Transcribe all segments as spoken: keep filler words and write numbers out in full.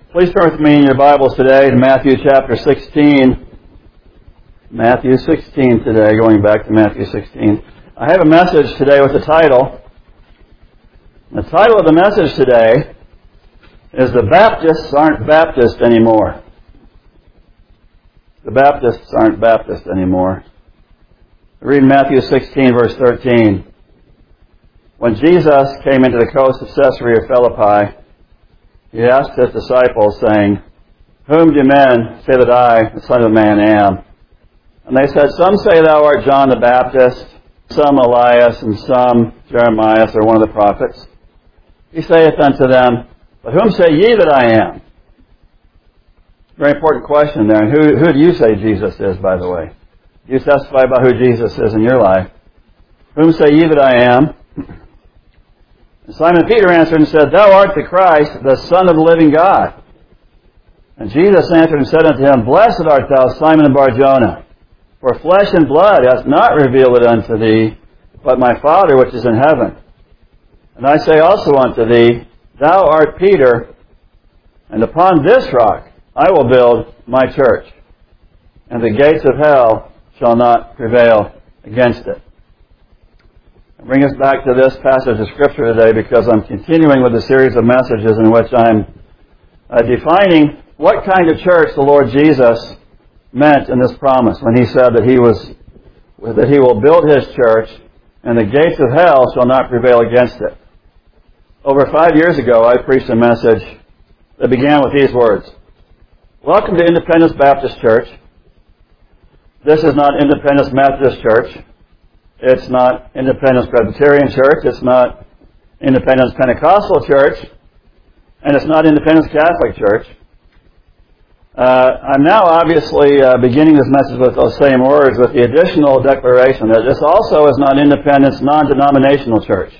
Please turn with me in your Bibles today to Matthew chapter sixteen. Matthew sixteen today, going back to Matthew sixteen. I have a message today with the title. The title of the message today is The Baptists Aren't Baptist Anymore. The Baptists aren't Baptist anymore. We read Matthew sixteen, verse thirteen. When Jesus came into the coast of Caesarea Philippi, He asked His disciples, saying, Whom do men say that I, the Son of Man, am? And they said, Some say thou art John the Baptist, some Elias, and some Jeremiah, or one of the prophets. He saith unto them, But whom say ye that I am? Very important question there. And who, who do you say Jesus is, by the way? You testify about who Jesus is in your life. Whom say ye that I am? And Simon Peter answered and said, Thou art the Christ, the Son of the living God. And Jesus answered and said unto him, Blessed art thou, Simon Bar-Jonah, for flesh and blood hath not revealed it unto thee, but my Father which is in heaven. And I say also unto thee, Thou art Peter, and upon this rock I will build my church, and the gates of hell shall not prevail against it. I bring us back to this passage of Scripture today because I'm continuing with a series of messages in which I'm uh, defining what kind of church the Lord Jesus meant in this promise when He said that He was that He will build His church and the gates of hell shall not prevail against it. Over five years ago, I preached a message that began with these words. Welcome to Independence Baptist Church. This is not Independence Methodist Church. It's not Independence Presbyterian Church. It's not Independence Pentecostal Church. And it's not Independence Catholic Church. Uh, I'm now obviously uh, beginning this message with those same words with the additional declaration that this also is not Independence Non-Denominational Church.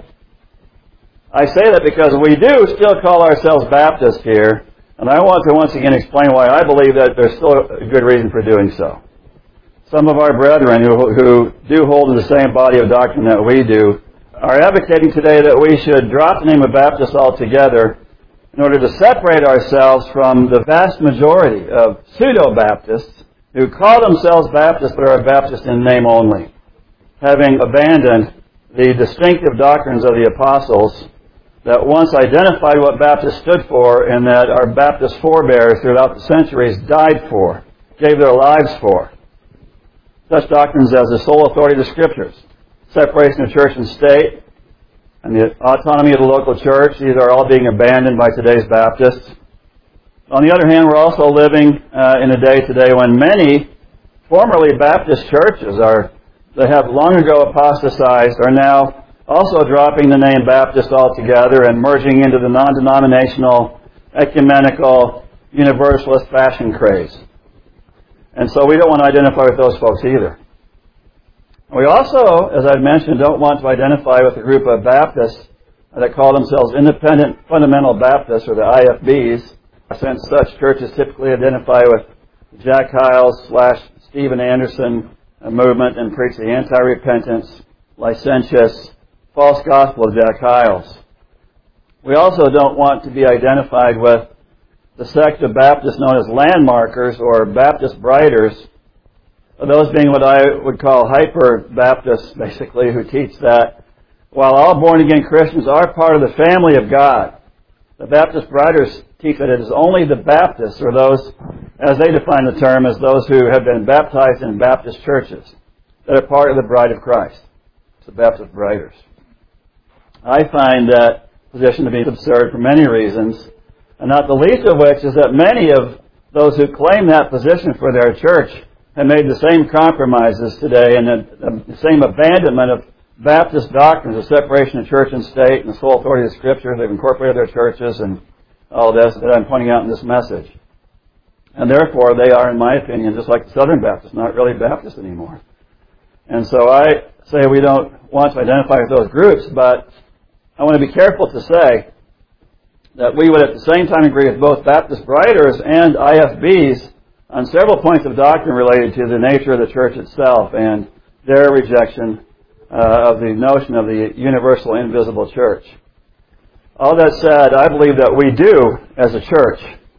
I say that because we do still call ourselves Baptist here, and I want to once again explain why I believe that there's still a good reason for doing so. Some of our brethren who, who do hold to the same body of doctrine that we do are advocating today that we should drop the name of Baptist altogether in order to separate ourselves from the vast majority of pseudo-Baptists who call themselves Baptists but are Baptist in name only, having abandoned the distinctive doctrines of the apostles that once identified what Baptist stood for and that our Baptist forebears throughout the centuries died for, gave their lives for. Such doctrines as the sole authority of the Scriptures, separation of church and state, and the autonomy of the local church, these are all being abandoned by today's Baptists. On the other hand, we're also living uh, in a day today when many formerly Baptist churches are, they have long ago apostatized, are now also dropping the name Baptist altogether and merging into the non-denominational, ecumenical, universalist fashion craze. And so we don't want to identify with those folks either. We also, as I've mentioned, don't want to identify with a group of Baptists that call themselves Independent Fundamental Baptists, or the I F Bs, since such churches typically identify with Jack Hyles slash Stephen Anderson movement and preach the anti-repentance, licentious, false gospel of Jack Hyles. We also don't want to be identified with the sect of Baptists known as landmarkers or Baptist briders, those being what I would call hyper-Baptists, basically, who teach that while all born-again Christians are part of the family of God, the Baptist briders teach that it is only the Baptists, or those, as they define the term, as those who have been baptized in Baptist churches, that are part of the bride of Christ. It's the Baptist briders. I find that position to be absurd for many reasons, and not the least of which is that many of those who claim that position for their church have made the same compromises today and the, the same abandonment of Baptist doctrines of separation of church and state and the sole authority of the Scripture. They've incorporated their churches and all this that I'm pointing out in this message. And therefore, they are, in my opinion, just like the Southern Baptists, not really Baptists anymore. And so I say we don't want to identify with those groups, but I want to be careful to say that we would at the same time agree with both Baptist briders and I F Bs on several points of doctrine related to the nature of the church itself and their rejection uh, of the notion of the universal invisible church. All that said, I believe that we do, as a church,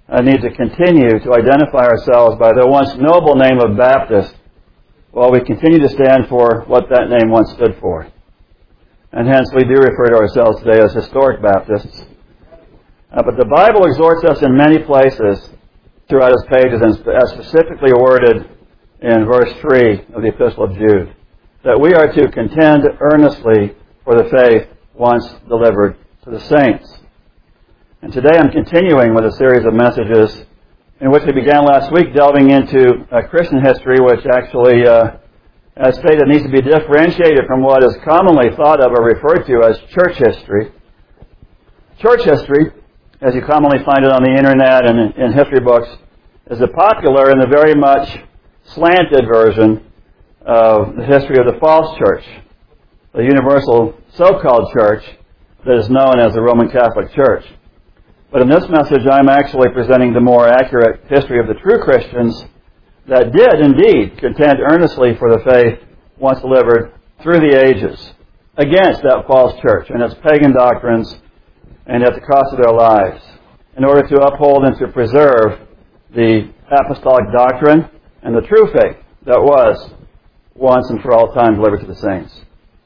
uh, need to continue to identify ourselves by the once noble name of Baptist, while we continue to stand for what that name once stood for. And hence we do refer to ourselves today as historic Baptists. Uh, but the Bible exhorts us in many places throughout its pages, and as specifically worded in verse three of the Epistle of Jude, that we are to contend earnestly for the faith once delivered to the saints. And today I'm continuing with a series of messages in which we began last week, delving into uh, Christian history, which actually, uh, as stated, needs to be differentiated from what is commonly thought of or referred to as church history. Church history, as you commonly find it on the internet and in, in history books, is a popular and a very much slanted version of the history of the false church, the universal so-called church that is known as the Roman Catholic Church. But in this message, I'm actually presenting the more accurate history of the true Christians that did indeed contend earnestly for the faith once delivered through the ages against that false church and its pagan doctrines and at the cost of their lives, in order to uphold and to preserve the apostolic doctrine and the true faith that was once and for all time delivered to the saints,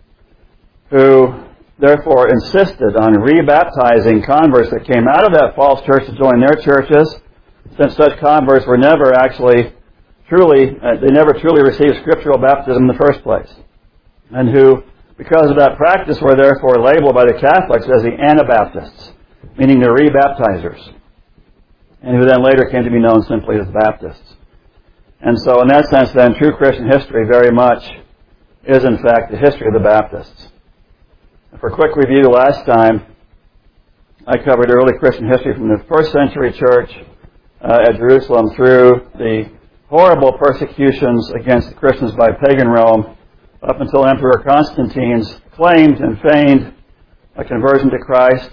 who therefore insisted on rebaptizing converts that came out of that false church to join their churches, since such converts were never actually truly, uh, they never truly received scriptural baptism in the first place, and who, because of that practice, were therefore labeled by the Catholics as the Anabaptists, meaning the rebaptizers, and who then later came to be known simply as Baptists. And so in that sense then, true Christian history very much is in fact the history of the Baptists. For a quick review, last time I covered early Christian history from the first century church uh, at Jerusalem through the horrible persecutions against the Christians by pagan Rome up until Emperor Constantine's claimed and feigned a conversion to Christ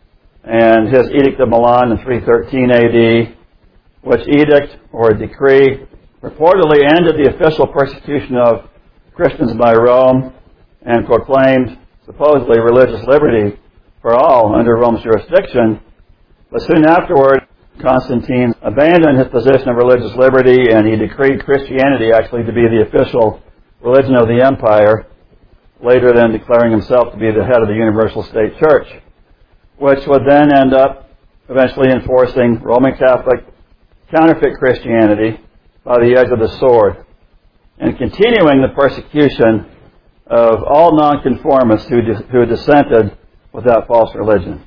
and his Edict of Milan in three thirteen A D, which edict or decree reportedly ended the official persecution of Christians by Rome and proclaimed supposedly religious liberty for all under Rome's jurisdiction. But soon afterward, Constantine abandoned his position of religious liberty and he decreed Christianity actually to be the official religion of the empire, later then declaring himself to be the head of the Universal State Church, which would then end up eventually enforcing Roman Catholic counterfeit Christianity by the edge of the sword and continuing the persecution of all nonconformists who, dis- who dissented with that false religion.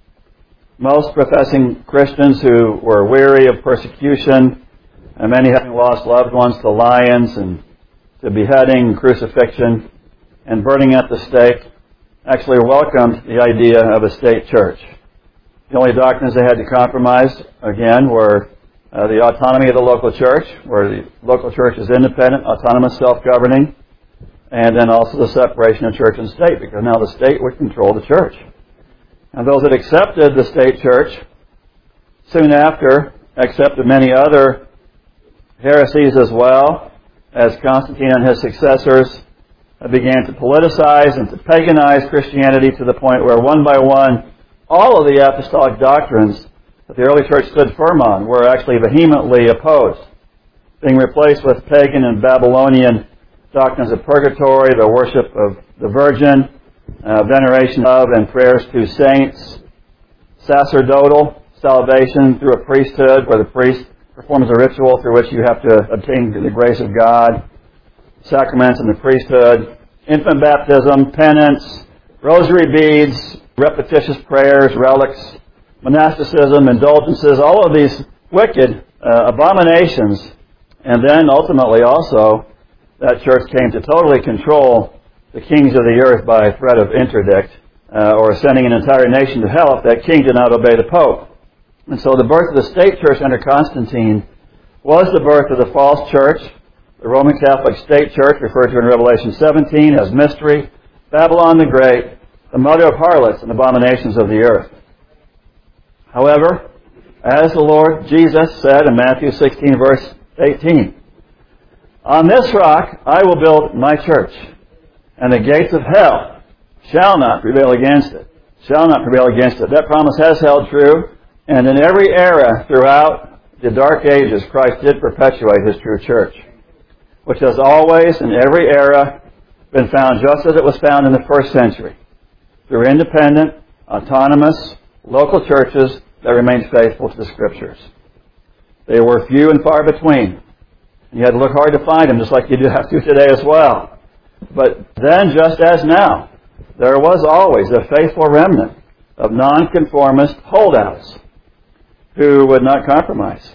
Most professing Christians who were weary of persecution, and many having lost loved ones to lions and to beheading, crucifixion, and burning at the stake, actually welcomed the idea of a state church. The only doctrines they had to compromise, again, were uh, the autonomy of the local church, where the local church is independent, autonomous, self-governing, and then also the separation of church and state, because now the state would control the church. And those that accepted the state church soon after accepted many other heresies as well, as Constantine and his successors began to politicize and to paganize Christianity to the point where one by one all of the apostolic doctrines that the early church stood firm on were actually vehemently opposed, being replaced with pagan and Babylonian doctrines of purgatory, the worship of the Virgin, uh, veneration of and prayers to saints, sacerdotal salvation through a priesthood where the priest performs a ritual through which you have to obtain the grace of God, sacraments in the priesthood, infant baptism, penance, rosary beads, repetitious prayers, relics, monasticism, indulgences, all of these wicked uh, abominations. And then ultimately also that church came to totally control the kings of the earth by threat of interdict, uh, or sending an entire nation to hell if that king did not obey the Pope. And so the birth of the state church under Constantine was the birth of the false church, the Roman Catholic state church, referred to in Revelation seventeen as mystery, Babylon the Great, the mother of harlots and abominations of the earth. However, as the Lord Jesus said in Matthew sixteen, verse eighteen, "On this rock I will build my church, and the gates of hell shall not prevail against it." Shall not prevail against it. That promise has held true And in every era throughout the Dark Ages, Christ did perpetuate His true church, which has always, in every era, been found just as it was found in the first century, through independent, autonomous, local churches that remained faithful to the Scriptures. They were few and far between. You had to look hard to find them, just like you do have to today as well. But then, just as now, there was always a faithful remnant of nonconformist holdouts who would not compromise,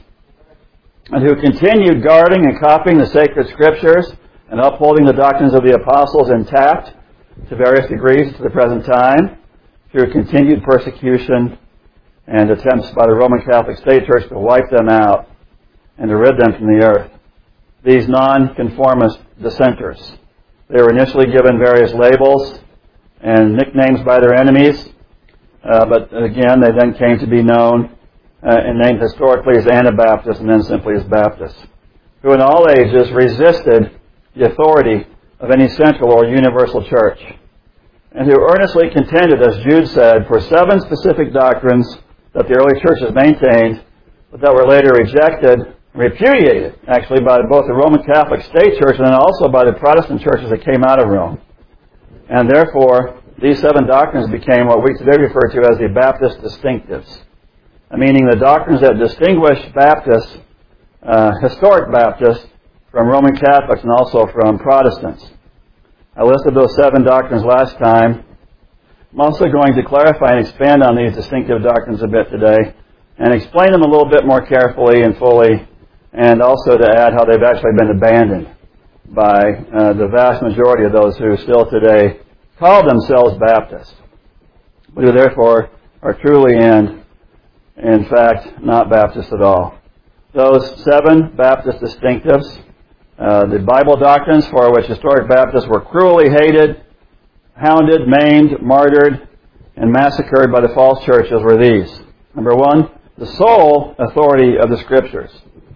and who continued guarding and copying the sacred Scriptures and upholding the doctrines of the apostles intact to various degrees to the present time, through continued persecution and attempts by the Roman Catholic State Church to wipe them out and to rid them from the earth. These nonconformist dissenters, they were initially given various labels and nicknames by their enemies, uh, but again, they then came to be known uh, and named historically as Anabaptists and then simply as Baptists, who in all ages resisted the authority of any central or universal church, and who earnestly contended, as Jude said, for seven specific doctrines that the early churches maintained, but that were later rejected, repudiated, actually, by both the Roman Catholic State Church and then also by the Protestant churches that came out of Rome. And therefore, these seven doctrines became what we today refer to as the Baptist distinctives, meaning the doctrines that distinguish Baptists, uh, historic Baptists, from Roman Catholics and also from Protestants. I listed those seven doctrines last time. I'm also going to clarify and expand on these distinctive doctrines a bit today and explain them a little bit more carefully and fully, and also to add how they've actually been abandoned by uh, the vast majority of those who still today call themselves Baptists, but who therefore are truly and, in fact, not Baptists at all. Those seven Baptist distinctives, uh, the Bible doctrines for which historic Baptists were cruelly hated, hounded, maimed, martyred, and massacred by the false churches were these. Number one, the sole authority of the Scriptures.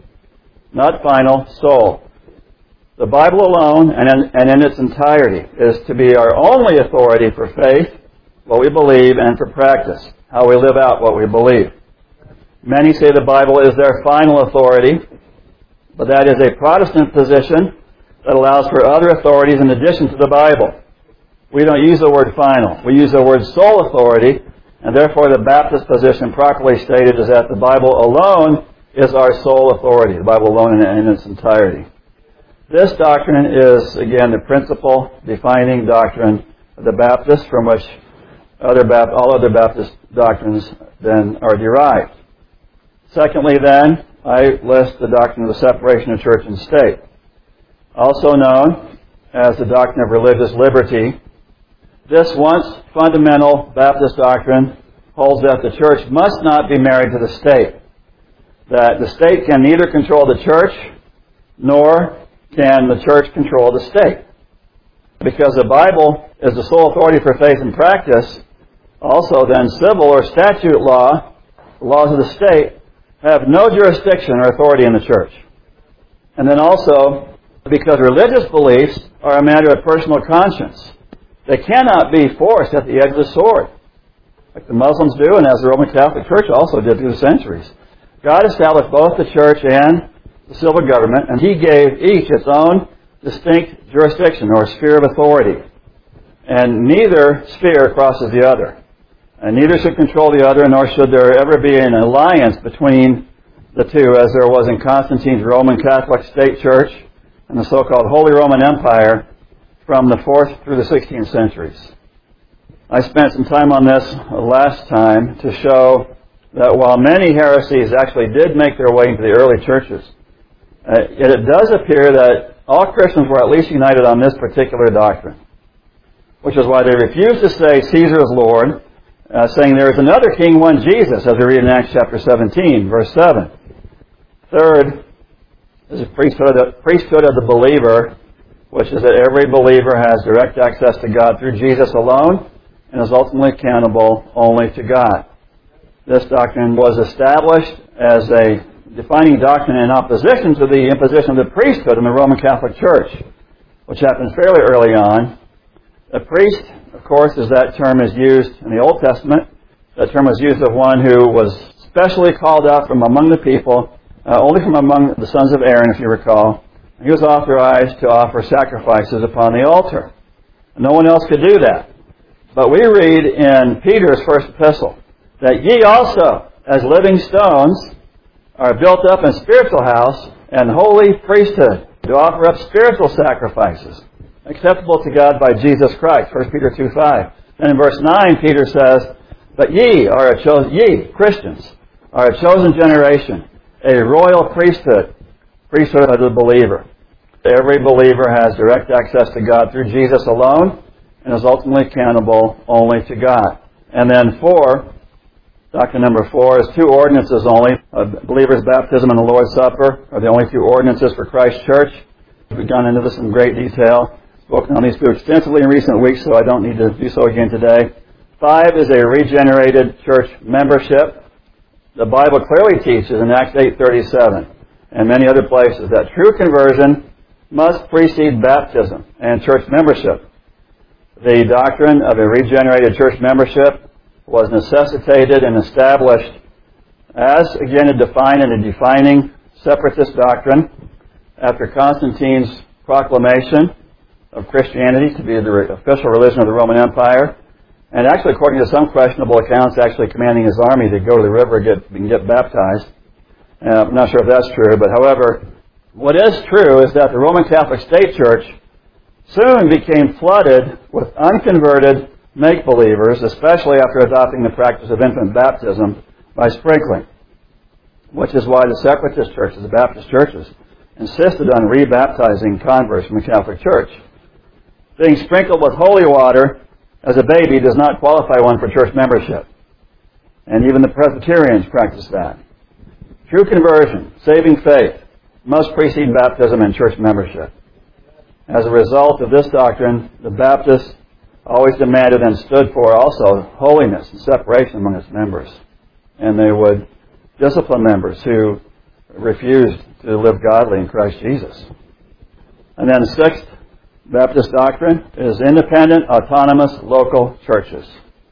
Not final, sole. The Bible alone and in, and in its entirety is to be our only authority for faith, what we believe, and for practice, how we live out what we believe. Many say the Bible is their final authority, but that is a Protestant position that allows for other authorities in addition to the Bible. We don't use the word final. We use the word sole authority, and therefore the Baptist position properly stated is that the Bible alone is our sole authority, the Bible alone in, in its entirety. This doctrine is, again, the principal defining doctrine of the Baptists, from which other Bap- all other Baptist doctrines then are derived. Secondly, then, I list the doctrine of the separation of church and state, also known as the doctrine of religious liberty. This once fundamental Baptist doctrine holds that the church must not be married to the state, that the state can neither control the church nor can the church control the state. Because the Bible is the sole authority for faith and practice, also then civil or statute law, the laws of the state, have no jurisdiction or authority in the church. And then also, because religious beliefs are a matter of personal conscience, they cannot be forced at the edge of the sword, like the Muslims do, and as the Roman Catholic Church also did through the centuries. God established both the church and the civil government, and He gave each its own distinct jurisdiction or sphere of authority. And neither sphere crosses the other. And neither should control the other, nor should there ever be an alliance between the two, as there was in Constantine's Roman Catholic State Church and the so-called Holy Roman Empire from the fourth through the sixteenth centuries. I spent some time on this last time to show that while many heresies actually did make their way into the early churches, uh, it does appear that all Christians were at least united on this particular doctrine, which is why they refused to say Caesar is Lord, uh, saying there is another king, one Jesus, as we read in Acts chapter seventeen, verse seven. Third is the priesthood of, priesthood of the believer, which is that every believer has direct access to God through Jesus alone and is ultimately accountable only to God. This doctrine was established as a defining doctrine in opposition to the imposition of the priesthood in the Roman Catholic Church, which happened fairly early on. A priest, of course, as that term is used in the Old Testament, that term was used of one who was specially called out from among the people, uh, only from among the sons of Aaron, if you recall. He was authorized to offer sacrifices upon the altar. No one else could do that. But we read in Peter's first epistle that ye also, as living stones, are built up in spiritual house and holy priesthood to offer up spiritual sacrifices acceptable to God by Jesus Christ. First Peter two five. And in verse nine, Peter says, but ye are a chosen, ye, Christians, are a chosen generation, a royal priesthood, priesthood of the believer. Every believer has direct access to God through Jesus alone and is ultimately accountable only to God. And then four, doctrine number four is two ordinances only. A believer's baptism and the Lord's Supper are the only two ordinances for Christ's church. We've gone into this in great detail, spoken on these two extensively in recent weeks, so I don't need to do so again today. Five is a regenerated church membership. The Bible clearly teaches in Acts eight thirty-seven and many other places that true conversion must precede baptism and church membership. The doctrine of a regenerated church membership was necessitated and established as, again, a defined and a defining separatist doctrine after Constantine's proclamation of Christianity to be the official religion of the Roman Empire, and actually, according to some questionable accounts, actually commanding his army to go to the river and get, and get baptized. Uh, I'm not sure if that's true, but however, what is true is that the Roman Catholic State Church soon became flooded with unconverted make-believers, especially after adopting the practice of infant baptism by sprinkling, which is why the separatist churches, the Baptist churches, insisted on rebaptizing converts from the Catholic Church. Being sprinkled with holy water as a baby does not qualify one for church membership. And even the Presbyterians practice that. True conversion, saving faith, must precede baptism and church membership. As a result of this doctrine, the Baptists always demanded and stood for also holiness and separation among its members. And they would discipline members who refused to live godly in Christ Jesus. And then sixth, Baptist doctrine is independent, autonomous local churches.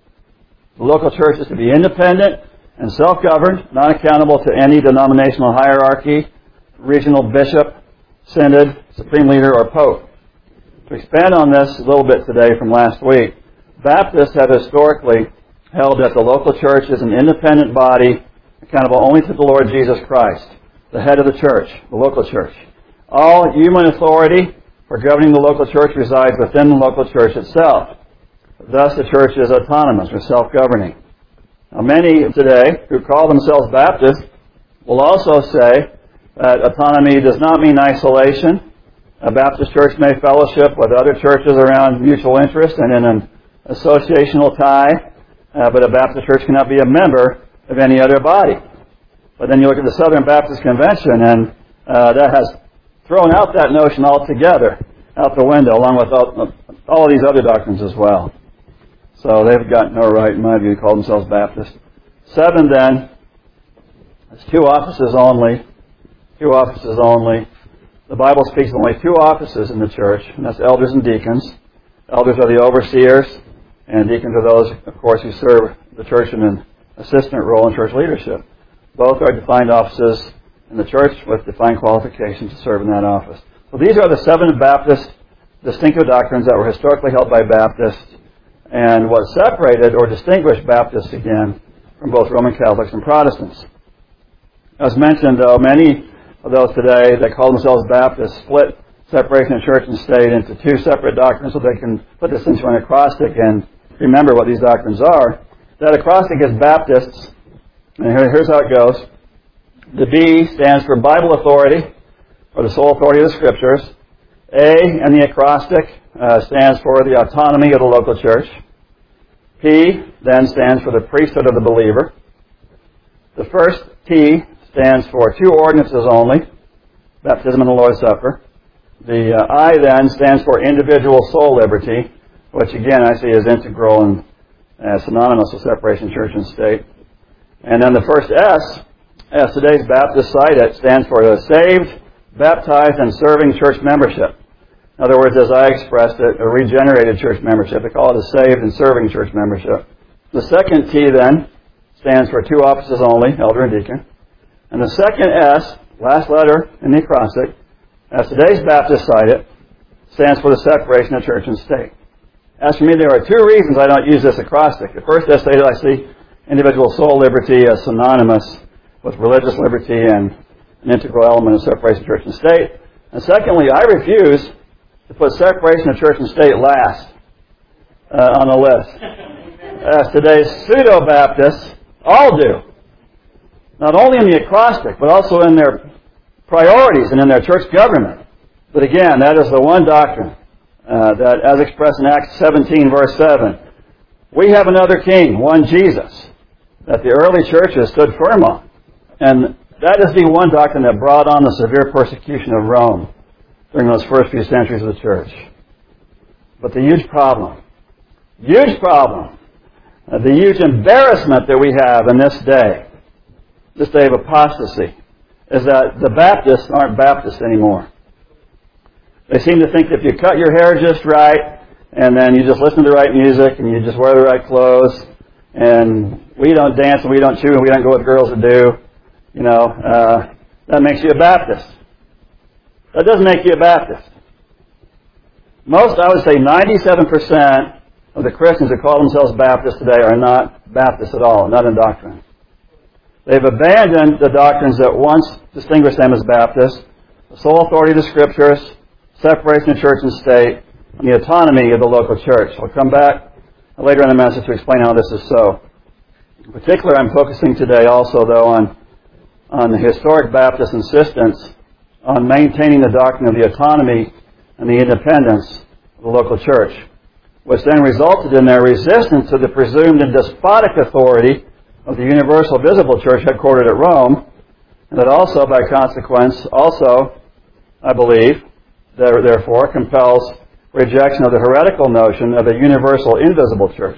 The local church is to be independent and self-governed, not accountable to any denominational hierarchy, regional bishop, synod, supreme leader, or pope. To expand on this a little bit today from last week, Baptists have historically held that the local church is an independent body accountable only to the Lord Jesus Christ, the head of the church, the local church. All human authority for governing the local church resides within the local church itself. Thus, the church is autonomous or self-governing. Now, many today who call themselves Baptists will also say that autonomy does not mean isolation. A Baptist church may fellowship with other churches around mutual interest and in an associational tie, uh, but a Baptist church cannot be a member of any other body. But then you look at the Southern Baptist Convention, and uh, that has thrown out that notion altogether, out the window, along with all, all of these other doctrines as well. So they've got no right, in my view, to call themselves Baptist. Seven, then, is two offices only. Two offices only. The Bible speaks of only two offices in the church, and that's elders and deacons. Elders are the overseers, and deacons are those, of course, who serve the church in an assistant role in church leadership. Both are defined offices in the church with defined qualifications to serve in that office. So these are the seven Baptist distinctive doctrines that were historically held by Baptists, and what separated or distinguished Baptists, again, from both Roman Catholics and Protestants. As mentioned, though, many of those today that call themselves Baptists split separation of church and state into two separate doctrines so they can put this into an acrostic and remember what these doctrines are. That acrostic is Baptists, and here's how it goes. The B stands for Bible authority, or the sole authority of the Scriptures. A in the acrostic uh, stands for the autonomy of the local church. P then stands for the priesthood of the believer. The first T stands for two ordinances only, baptism and the Lord's Supper. The uh, I then stands for individual soul liberty, which again I see as integral and uh, synonymous with separation of church and state. And then the first S, as today's Baptists cite it, stands for the saved, baptized, and serving church membership. In other words, as I expressed it, a regenerated church membership. They call it a saved and serving church membership. The second T then stands for two offices only, elder and deacon. And the second S, last letter in the acrostic, as today's Baptists cite it, stands for the separation of church and state. As for me, there are two reasons I don't use this acrostic. The first, as stated, I see individual soul liberty as synonymous with religious liberty and an integral element of separation of church and state. And secondly, I refuse to put separation of church and state last uh, on the list. As today's pseudo-Baptists all do. Not only in the acrostic, but also in their priorities and in their church government. But again, that is the one doctrine uh, that, as expressed in Acts seventeen, verse seven, we have another king, one Jesus, that the early churches stood firm on. And that is the one doctrine that brought on the severe persecution of Rome during those first few centuries of the church. But the huge problem, huge problem, uh, the huge embarrassment that we have in this day, this day of apostasy, is that the Baptists aren't Baptists anymore. They seem to think that if you cut your hair just right, and then you just listen to the right music, and you just wear the right clothes, and we don't dance, and we don't chew, and we don't go with girls that do, you know, uh, that makes you a Baptist. That doesn't make you a Baptist. Most, I would say ninety-seven percent of the Christians who call themselves Baptists today are not Baptists at all, not in doctrine. They've abandoned the doctrines that once distinguished them as Baptists, the sole authority of the Scriptures, separation of church and state, and the autonomy of the local church. I'll come back later in the message to explain how this is so. In particular, I'm focusing today also, though, on, on the historic Baptist insistence on maintaining the doctrine of the autonomy and the independence of the local church, which then resulted in their resistance to the presumed and despotic authority of the universal visible church headquartered at Rome, and that also, by consequence, also, I believe, therefore, compels rejection of the heretical notion of a universal invisible church.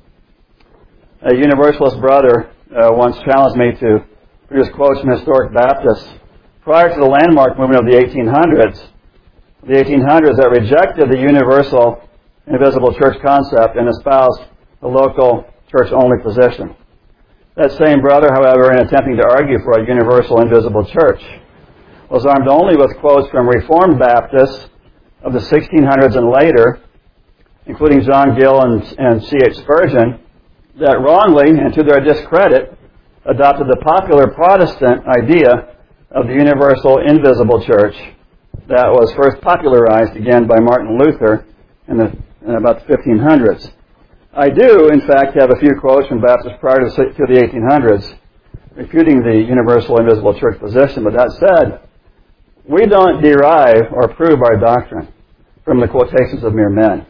A Universalist brother uh, once challenged me to produce quotes from historic Baptists prior to the landmark movement of the eighteen hundreds, the eighteen hundreds that rejected the universal invisible church concept and espoused the local church-only position. That same brother, however, in attempting to argue for a universal invisible church, was armed only with quotes from Reformed Baptists of the sixteen hundreds and later, including John Gill and, and C H Spurgeon, that wrongly, and to their discredit, adopted the popular Protestant idea of the universal invisible church that was first popularized again by Martin Luther in, the, in about the fifteen hundreds. I do, in fact, have a few quotes from Baptists prior to, to the eighteen hundreds refuting the universal invisible church position, but that said, we don't derive or prove our doctrine from the quotations of mere men.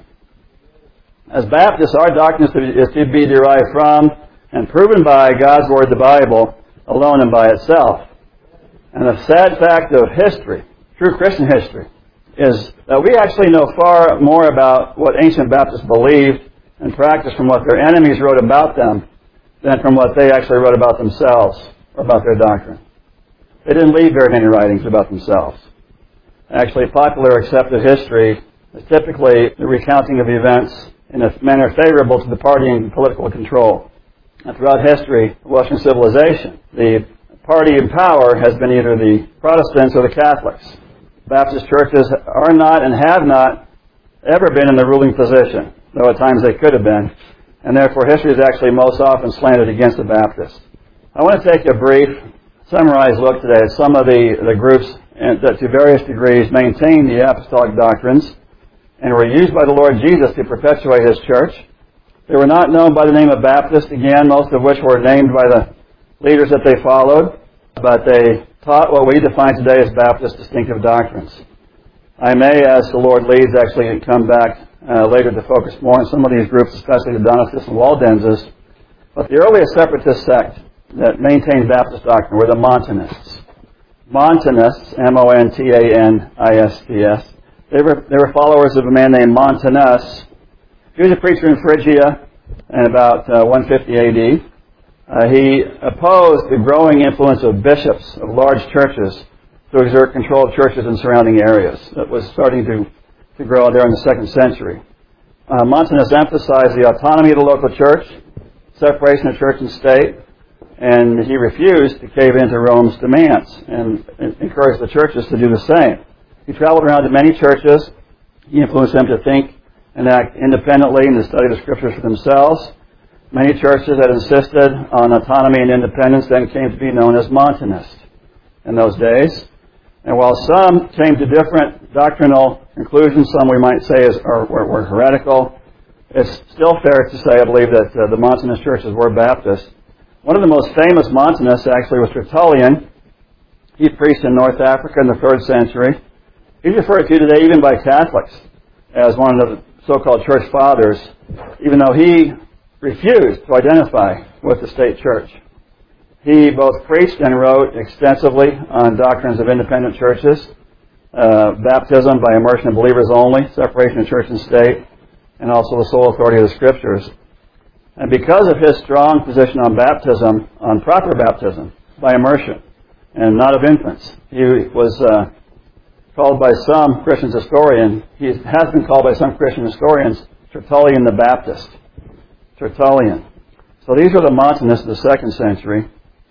As Baptists, our doctrine is to, be, is to be derived from and proven by God's Word, the Bible, alone and by itself. And the sad fact of history, true Christian history, is that we actually know far more about what ancient Baptists believed and practiced from what their enemies wrote about them than from what they actually wrote about themselves or about their doctrine. They didn't leave very many writings about themselves. Actually, popular accepted history is typically the recounting of events in a manner favorable to the party in political control. And throughout history of Western civilization, the party in power has been either the Protestants or the Catholics. Baptist churches are not and have not ever been in the ruling position, though at times they could have been, and therefore history is actually most often slanted against the Baptists. I want to take a brief, summarized look today at some of the, the groups that to various degrees maintain the apostolic doctrines and were used by the Lord Jesus to perpetuate His church. They were not known by the name of Baptist, again, most of which were named by the leaders that they followed, but they taught what we define today as Baptist distinctive doctrines. I may, as the Lord leads, actually come back uh, later to focus more on some of these groups, especially the Donatists and Waldenses. But the earliest separatist sect that maintained Baptist doctrine were the Montanists. Montanists, M O N T A N I S T S, they were, they were followers of a man named Montanus. He was a preacher in Phrygia in about uh, one fifty A D. Uh, he opposed the growing influence of bishops of large churches to exert control of churches in surrounding areas. That was starting to, to grow there in the second century. Uh, Montanus emphasized the autonomy of the local church, separation of church and state, and he refused to cave into Rome's demands and encouraged the churches to do the same. He traveled around to many churches. He influenced them to think and act independently and to study the Scriptures for themselves. Many churches that insisted on autonomy and independence then came to be known as Montanist in those days. And while some came to different doctrinal conclusions, some we might say is, are, were, were heretical, it's still fair to say, I believe, that uh, the Montanist churches were Baptist. One of the most famous Montanists actually was Tertullian. He preached in North Africa in the third century. He's referred to today even by Catholics as one of the so-called church fathers, even though he refused to identify with the state church. He both preached and wrote extensively on doctrines of independent churches, uh, baptism by immersion of believers only, separation of church and state, and also the sole authority of the Scriptures. And because of his strong position on baptism, on proper baptism, by immersion, and not of infants, he was uh, called by some Christian historians, he has been called by some Christian historians, Tertullian the Baptist. Tertullian. So these were the Montanists of the second century.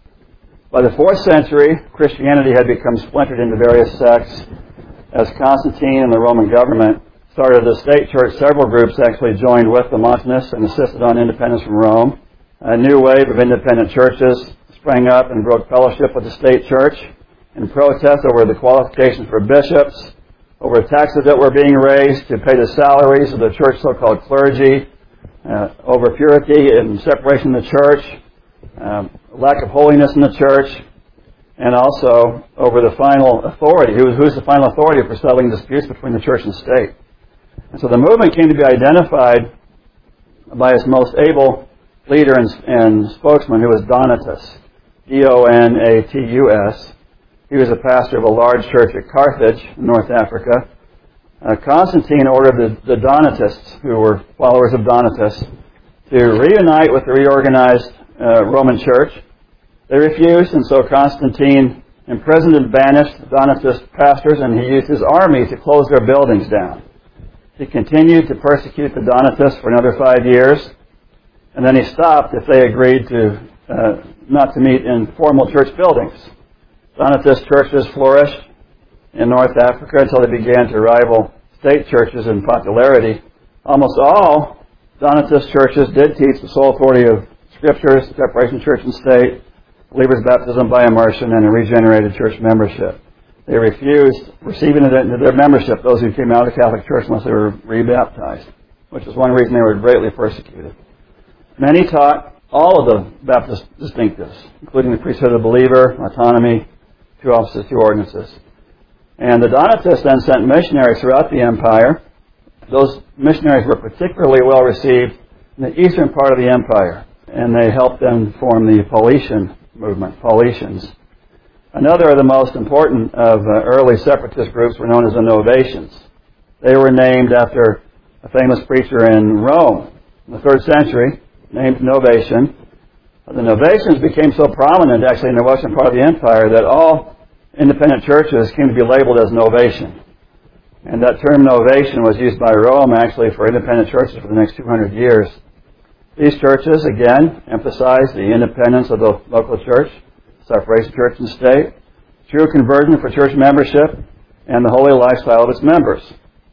By the fourth century, Christianity had become splintered into various sects. As Constantine and the Roman government started the state church, several groups actually joined with the Montanists and insisted on independence from Rome. A new wave of independent churches sprang up and broke fellowship with the state church in protest over the qualifications for bishops, over taxes that were being raised to pay the salaries of the church so-called clergy, uh, over purity and separation of the church, um, lack of holiness in the church, and also over the final authority. Who, who's the final authority for settling disputes between the church and state? And so the movement came to be identified by its most able leader and, and spokesman, who was Donatus, D O N A T U S. He was a pastor of a large church at Carthage in North Africa. Uh, Constantine ordered the, the Donatists, who were followers of Donatus, to reunite with the reorganized uh, Roman church. They refused, and so Constantine imprisoned and banished Donatist pastors, and he used his army to close their buildings down. He continued to persecute the Donatists for another five years, and then he stopped if they agreed to uh, not to meet in formal church buildings. Donatist churches flourished in North Africa until they began to rival state churches in popularity. Almost all Donatist churches did teach the sole authority of Scriptures, separation of church and state, believers' baptism by immersion, and a regenerated church membership. They refused receiving into their membership those who came out of the Catholic Church unless they were rebaptized, which is one reason they were greatly persecuted. Many taught all of the Baptist distinctives, including the priesthood of the believer, autonomy, two offices, two ordinances. And the Donatists then sent missionaries throughout the empire. Those missionaries were particularly well received in the eastern part of the empire, and they helped them form the Paulician movement, Paulicians. Another of the most important of uh, early separatist groups were known as the Novatians. They were named after a famous preacher in Rome in the third century, named Novatian. The Novatians became so prominent actually in the western part of the empire that all independent churches came to be labeled as Novatian. And that term Novatian was used by Rome actually for independent churches for the next two hundred years. These churches, again, emphasized the independence of the local church, separation of church and state, true conversion for church membership, and the holy lifestyle of its members.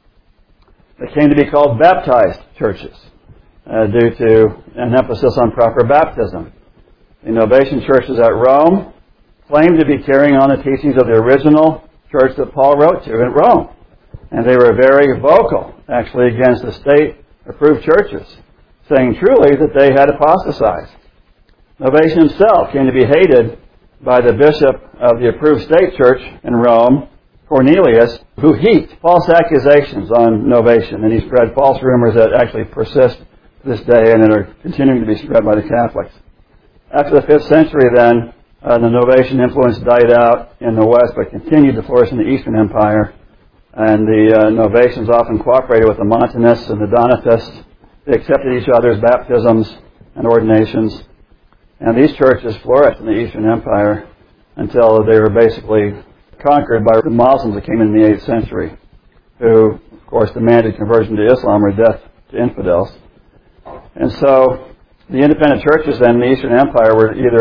They came to be called baptized churches uh, due to an emphasis on proper baptism. The Novatian churches at Rome claimed to be carrying on the teachings of the original church that Paul wrote to in Rome. And they were very vocal, actually, against the state-approved churches, saying truly that they had apostatized. Novatian himself came to be hated by the bishop of the approved state church in Rome, Cornelius, who heaped false accusations on Novatian, and he spread false rumors that actually persist to this day and that are continuing to be spread by the Catholics. After the fifth century, then, uh, the Novatian influence died out in the west but continued to flourish in the Eastern Empire, and the uh, Novatians often cooperated with the Montanists and the Donatists. They accepted each other's baptisms and ordinations. And these churches flourished in the Eastern Empire until they were basically conquered by the Muslims that came in the eighth century, who, of course, demanded conversion to Islam or death to infidels. And so the independent churches then in the Eastern Empire were either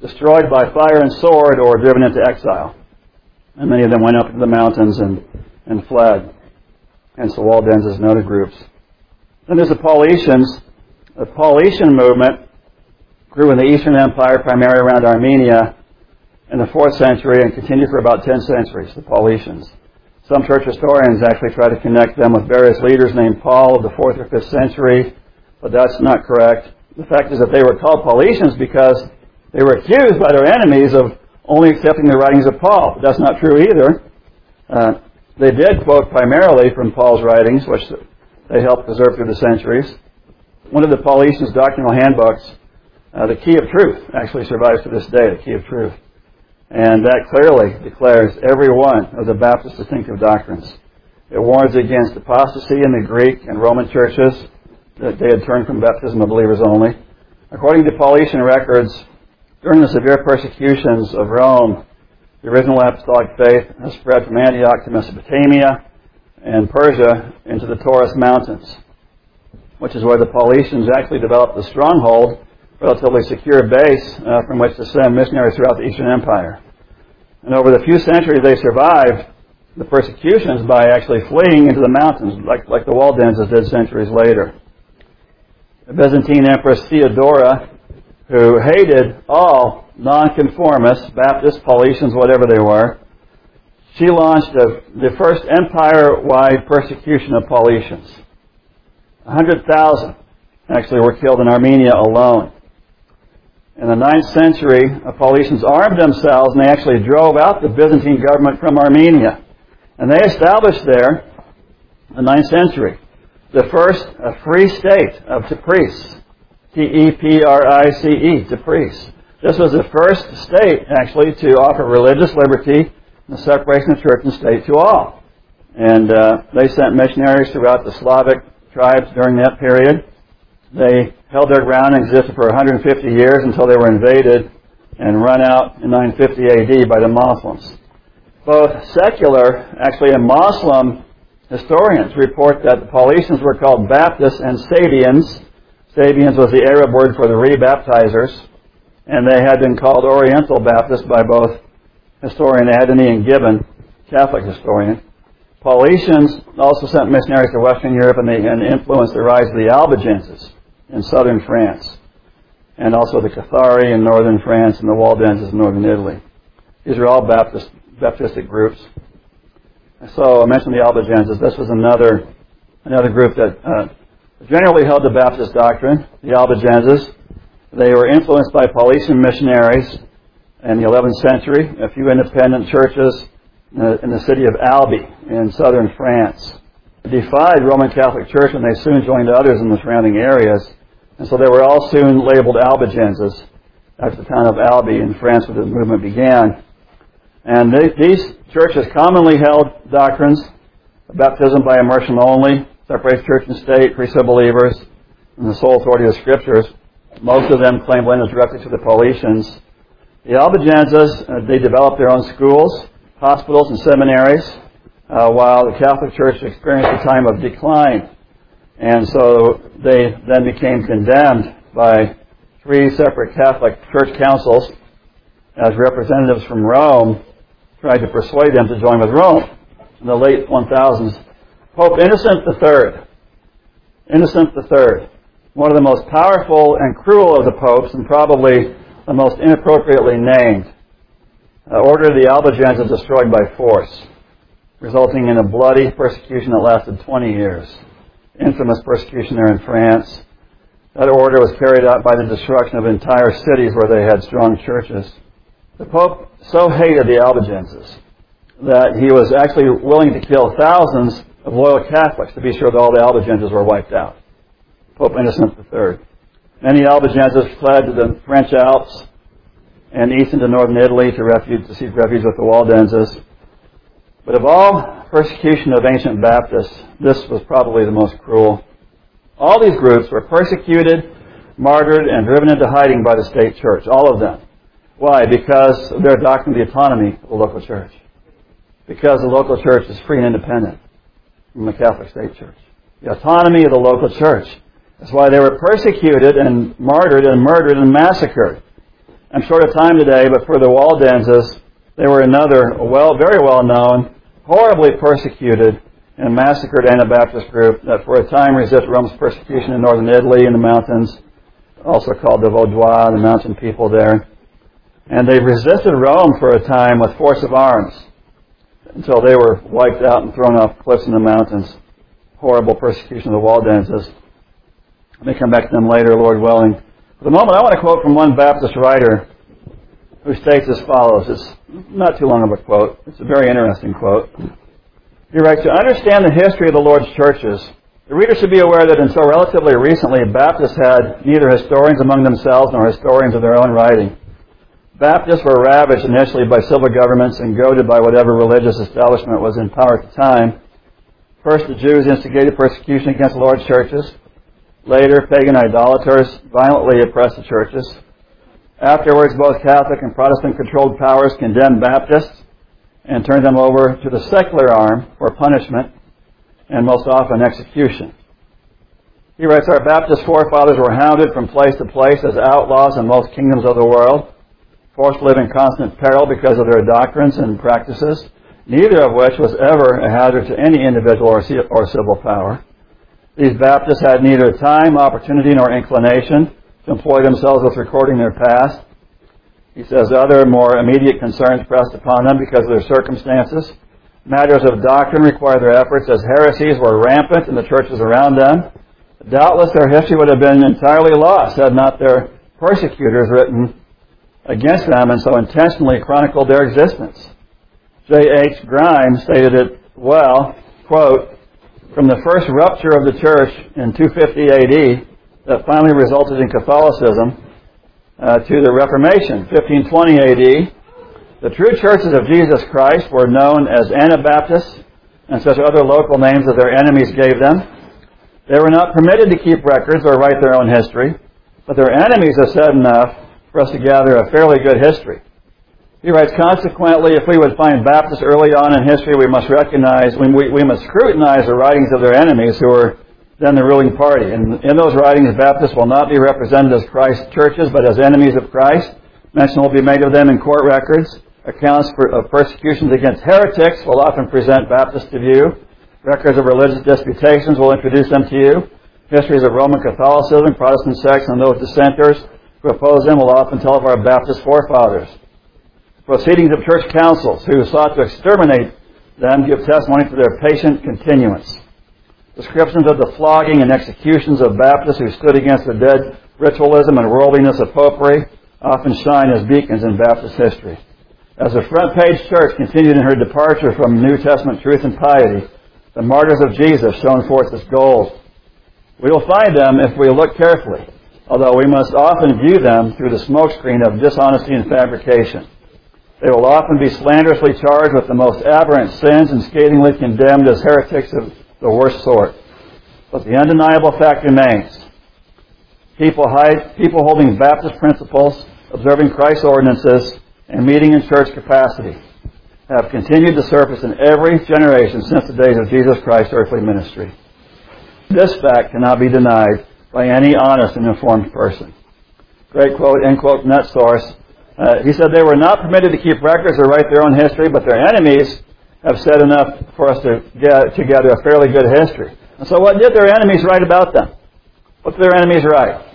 destroyed by fire and sword or driven into exile. And many of them went up into the mountains and, and fled. Hence the Waldenses and other groups. Then there's the Paulicians. The Paulician movement grew in the Eastern Empire, primarily around Armenia, in the fourth century and continued for about ten centuries, the Paulicians. Some church historians actually try to connect them with various leaders named Paul of the fourth or fifth century, but that's not correct. The fact is that they were called Paulicians because they were accused by their enemies of only accepting the writings of Paul. But that's not true either. Uh, they did quote primarily from Paul's writings, which they helped preserve through the centuries. One of the Paulicians' doctrinal handbooks, uh, the Key of Truth, actually survives to this day, the Key of Truth. And that clearly declares every one of the Baptist distinctive doctrines. It warns against apostasy in the Greek and Roman churches, that they had turned from baptism of believers only. According to Paulician records, during the severe persecutions of Rome, the original apostolic faith has spread from Antioch to Mesopotamia and Persia into the Taurus Mountains, which is where the Paulicians actually developed a stronghold, relatively secure base uh, from which to send missionaries throughout the Eastern Empire. And over the few centuries they survived the persecutions by actually fleeing into the mountains, like, like the Waldenses did centuries later. The Byzantine Empress Theodora, who hated all nonconformists, Baptists, Paulicians, whatever they were, she launched a, the first empire-wide persecution of Paulicians. one hundred thousand actually were killed in Armenia alone. In the ninth century, the Paulicians armed themselves and they actually drove out the Byzantine government from Armenia. And they established there, in the ninth century, the first uh, free state of Teprice. T E P R I C E, Teprice. This was the first state, actually, to offer religious liberty and the separation of church and state to all. And uh, they sent missionaries throughout the Slavic tribes during that period. They held their ground and existed for one hundred fifty years until they were invaded and run out in nine fifty A D by the Muslims. Both secular, actually, and Muslim historians report that the Paulicians were called Baptists and Sabians. Sabians was the Arab word for the rebaptizers, and they had been called Oriental Baptists by both historian Adony and Gibbon, Catholic historian. Paulicians also sent missionaries to Western Europe, and they and influenced the rise of the Albigenses in southern France, and also the Cathari in northern France and the Waldenses in northern Italy. These are all Baptist, Baptistic groups. So I mentioned the Albigenses. This was another another group that uh, generally held the Baptist doctrine, the Albigenses. They were influenced by Paulician missionaries in the eleventh century, a few independent churches in the city of Albi in southern France. They defied Roman Catholic Church, and they soon joined others in the surrounding areas. And so they were all soon labeled Albigenses after the town of Albi in France where the movement began. And they, these churches commonly held doctrines of baptism by immersion only, separates church and state, priesthood believers, and the sole authority of the Scriptures. Most of them claimed lineage directly to the Paulicians. The Albigenses, uh, they developed their own schools, hospitals, and seminaries, uh, while the Catholic Church experienced a time of decline. And so they then became condemned by three separate Catholic church councils as representatives from Rome tried to persuade them to join with Rome. In the late one thousands, Pope Innocent the Third, Innocent the Third, one of the most powerful and cruel of the popes, and probably the most inappropriately named, uh, ordered the Albigenses destroyed by force, resulting in a bloody persecution that lasted twenty years. Infamous persecution there in France. That order was carried out by the destruction of entire cities where they had strong churches. The Pope so hated the Albigenses that he was actually willing to kill thousands of loyal Catholics to be sure that all the Albigenses were wiped out. Pope Innocent the Third. Many Albigenses fled to the French Alps and east into northern Italy to, refuge, to seek refuge with the Waldenses. But of all persecution of ancient Baptists, this was probably the most cruel. All these groups were persecuted, martyred, and driven into hiding by the state church. All of them. Why? Because of their doctrine of the autonomy of the local church. Because the local church is free and independent from the Catholic state church. The autonomy of the local church. That's why they were persecuted and martyred and murdered and massacred. I'm short of time today, but for the Waldenses, they were another well, very well-known, horribly persecuted and massacred Anabaptist group that for a time resisted Rome's persecution in northern Italy in the mountains, also called the Vaudois, the mountain people there. And they resisted Rome for a time with force of arms until they were wiped out and thrown off cliffs in the mountains. Horrible persecution of the Waldenses. I may come back to them later, Lord willing. For the moment, I want to quote from one Baptist writer who states as follows. It's not too long of a quote. It's a very interesting quote. He writes, to understand the history of the Lord's churches, the reader should be aware that until relatively recently, Baptists had neither historians among themselves nor historians of their own writing. Baptists were ravaged initially by civil governments and goaded by whatever religious establishment was in power at the time. First, the Jews instigated persecution against the Lord's churches. Later, pagan idolaters violently oppressed the churches. Afterwards, both Catholic and Protestant-controlled powers condemned Baptists and turned them over to the secular arm for punishment and most often execution. He writes, our Baptist forefathers were hounded from place to place as outlaws in most kingdoms of the world, forced to live in constant peril because of their doctrines and practices, neither of which was ever a hazard to any individual or civil power. These Baptists had neither time, opportunity, nor inclination to employ themselves with recording their past. He says other more immediate concerns pressed upon them because of their circumstances. Matters of doctrine required their efforts as heresies were rampant in the churches around them. Doubtless their history would have been entirely lost had not their persecutors written against them and so intentionally chronicled their existence. J H Grimes stated it well, quote, from the first rupture of the church in two fifty A D that finally resulted in Catholicism uh, to the Reformation, fifteen twenty A D, the true churches of Jesus Christ were known as Anabaptists and such other local names that their enemies gave them. They were not permitted to keep records or write their own history, but their enemies have said enough for us to gather a fairly good history. He writes, consequently, if we would find Baptists early on in history, we must recognize, we, we, we must scrutinize the writings of their enemies who were then the ruling party. And in those writings, Baptists will not be represented as Christ's churches, but as enemies of Christ. Mention will be made of them in court records. Accounts for, of persecutions against heretics will often present Baptists to view. Records of religious disputations will introduce them to you. Histories of Roman Catholicism, Protestant sects, and those dissenters who oppose them will often tell of our Baptist forefathers. Proceedings of church councils who sought to exterminate them give testimony to their patient continuance. Descriptions of the flogging and executions of Baptists who stood against the dead ritualism and worldliness of popery often shine as beacons in Baptist history. As the front page church continued in her departure from New Testament truth and piety, the martyrs of Jesus shone forth as gold. We will find them if we look carefully, although we must often view them through the smokescreen of dishonesty and fabrication. They will often be slanderously charged with the most aberrant sins and scathingly condemned as heretics of the worst sort. But the undeniable fact remains. People, hide, people holding Baptist principles, observing Christ's ordinances, and meeting in church capacity have continued to surface in every generation since the days of Jesus Christ's earthly ministry. This fact cannot be denied by any honest and informed person. Great quote, end quote, from that source. Uh, he said they were not permitted to keep records or write their own history, but their enemies have said enough for us to get together a fairly good history. And so what did their enemies write about them? What did their enemies write?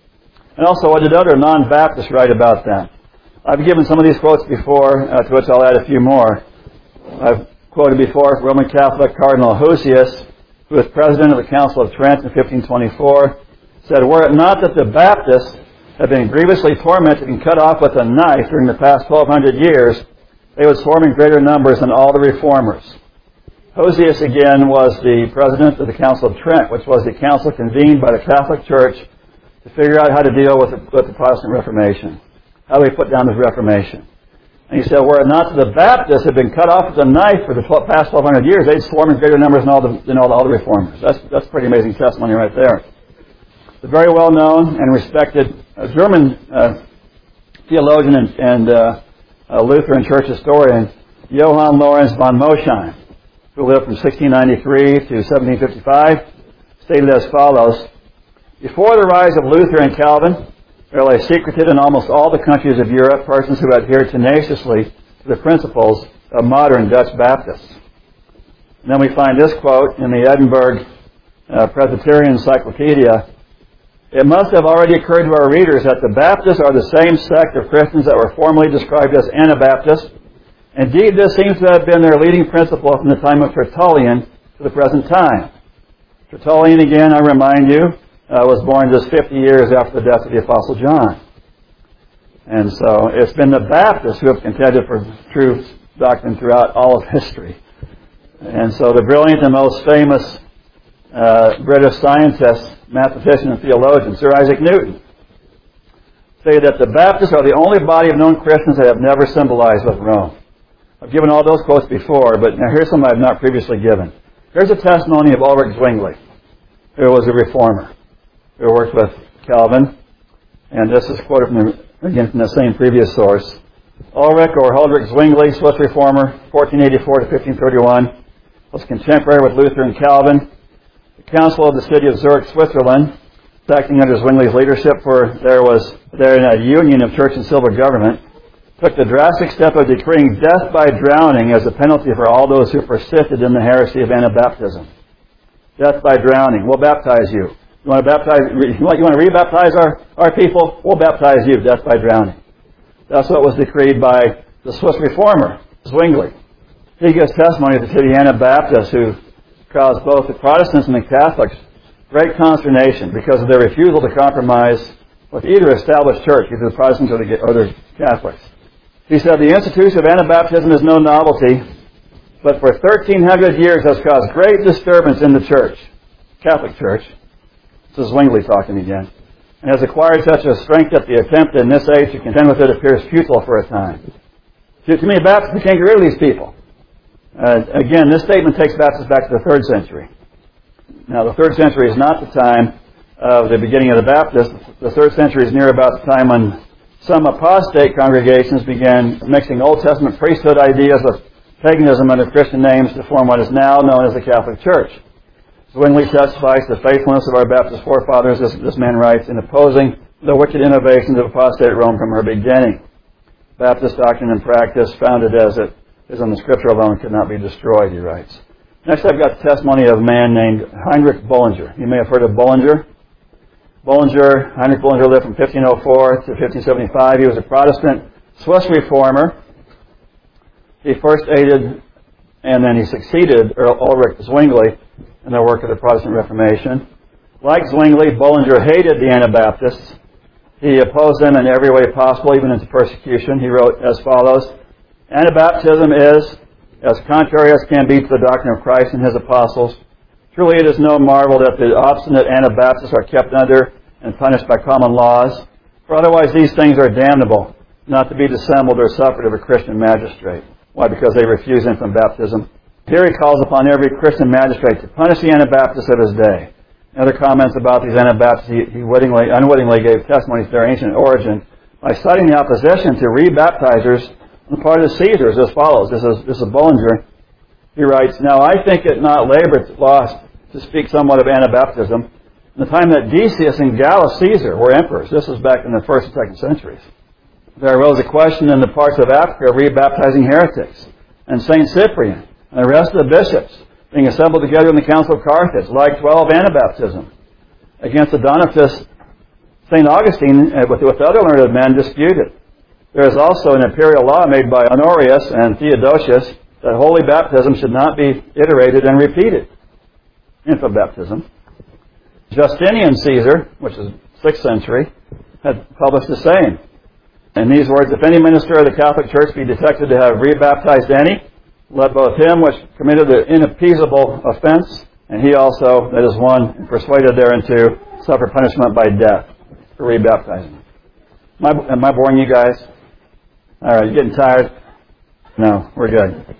And also, what did other non-Baptists write about them? I've given some of these quotes before, uh, to which I'll add a few more. I've quoted before Roman Catholic Cardinal Hosius, who was president of the Council of Trent in fifteen twenty-four, said, were it not that the Baptists have been grievously tormented and cut off with a knife during the past twelve hundred years, they would swarm in greater numbers than all the reformers. Hosius, again, was the president of the Council of Trent, which was the council convened by the Catholic Church to figure out how to deal with the, with the Protestant Reformation. How do we put down this Reformation? And he said, were it not that the Baptists had been cut off with a knife for the past twelve hundred years, they'd swarm in greater numbers than all the, than all the, all the reformers. That's, that's pretty amazing testimony right there. The very well-known and respected uh, German uh, theologian and, and uh, uh, Lutheran church historian, Johann Lorenz von Mosheim, who lived from sixteen ninety-three to seventeen fifty-five, stated as follows, before the rise of Luther and Calvin, There lay secreted in almost all the countries of Europe persons who adhered tenaciously to the principles of modern Dutch Baptists. And then we find this quote in the Edinburgh uh, Presbyterian Encyclopedia. It must have already occurred to our readers that the Baptists are the same sect of Christians that were formerly described as Anabaptists. Indeed, this seems to have been their leading principle from the time of Tertullian to the present time. Tertullian, again, I remind you, uh, was born just fifty years after the death of the Apostle John. And so it's been the Baptists who have contended for true doctrine throughout all of history. And so the brilliant and most famous uh, British scientist, mathematician, and theologian, Sir Isaac Newton, say that the Baptists are the only body of known Christians that have never symbolized with Rome. I've given all those quotes before, but now here's some I've not previously given. Here's a testimony of Ulrich Zwingli, who was a reformer, who worked with Calvin. And this is quoted from the, again from the same previous source. Ulrich, or Huldrych Zwingli, Swiss reformer, fourteen eighty-four to fifteen thirty-one, was contemporary with Luther and Calvin. The council of the city of Zurich, Switzerland, acting under Zwingli's leadership, for there was there in a union of church and civil government, took the drastic step of decreeing death by drowning as a penalty for all those who persisted in the heresy of Anabaptism. Death by drowning. We'll baptize you. You want to baptize? You want, you want to rebaptize our, our people? We'll baptize you. Death by drowning. That's what was decreed by the Swiss reformer, Zwingli. He gives testimony to the Anabaptists who caused both the Protestants and the Catholics great consternation because of their refusal to compromise with either established church, either the Protestants or the, or the Catholics. He said, the institution of Anabaptism is no novelty, but for thirteen hundred years has caused great disturbance in the church, Catholic Church. This is Zwingli talking again. And has acquired such a strength that the attempt in this age to contend with it appears futile for a time. To, to me, Baptists, we can't get rid of these people. Uh, again, this statement takes Baptists back to the third century. Now, the third century is not the time of the beginning of the Baptists. The third century is near about the time when some apostate congregations began mixing Old Testament priesthood ideas with paganism under Christian names to form what is now known as the Catholic Church. Zwingli testifies to the faithfulness of our Baptist forefathers, this, this man writes, in opposing the wicked innovations of apostate Rome from her beginning. Baptist doctrine and practice, founded as it is on the Scripture alone, could not be destroyed, he writes. Next, I've got the testimony of a man named Heinrich Bullinger. You may have heard of Bullinger. Bullinger, Heinrich Bullinger lived from fifteen oh four to fifteen seventy-five. He was a Protestant Swiss reformer. He first aided and then he succeeded Ulrich Zwingli in their work of the Protestant Reformation. Like Zwingli, Bullinger hated the Anabaptists. He opposed them in every way possible, even into persecution. He wrote as follows, Anabaptism is as contrary as can be to the doctrine of Christ and His apostles. Truly it is no marvel that the obstinate Anabaptists are kept under and punished by common laws, for otherwise these things are damnable, not to be dissembled or suffered of a Christian magistrate. Why? Because they refuse infant baptism. Here he calls upon every Christian magistrate to punish the Anabaptists of his day. In other comments about these Anabaptists, he, he wittingly, unwittingly gave testimony to their ancient origin by citing the opposition to rebaptizers on the part of the Caesars as follows. This is, this is Bullinger. He writes, Now I think it not labor lost to speak somewhat of Anabaptism. In the time that Decius and Gallus Caesar were emperors, this was back in the first and second centuries, there arose a question in the parts of Africa of rebaptizing heretics. And Saint Cyprian and the rest of the bishops, being assembled together in the Council of Carthage, like twelve Anabaptism. Against the Donatists, Saint Augustine, with, with other learned men, disputed. There is also an imperial law made by Honorius and Theodosius that holy baptism should not be iterated and repeated. Infant baptism. Justinian Caesar, which is sixth century, had published the same. In these words, if any minister of the Catholic Church be detected to have rebaptized any, let both him which committed the inappeasable offense, and he also, that is one persuaded thereunto, suffer punishment by death for rebaptizing. Am I, am I boring you guys? All right, you getting tired? No, we're good.